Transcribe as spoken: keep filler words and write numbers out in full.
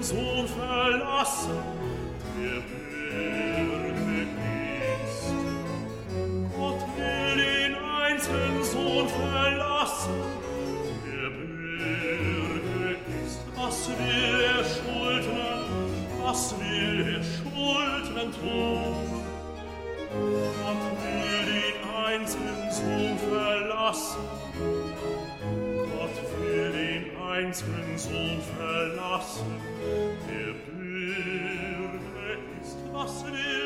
Sohn verlassen, der Bürge ist. Gott will den einzigen Sohn verlassen, der Bürge ist. Was will er Schuldner, was will er Schuldner tun? Gott will den einzigen Sohn verlassen, Gott will den einzigen Sohn verlassen, der Bürge ist. Was will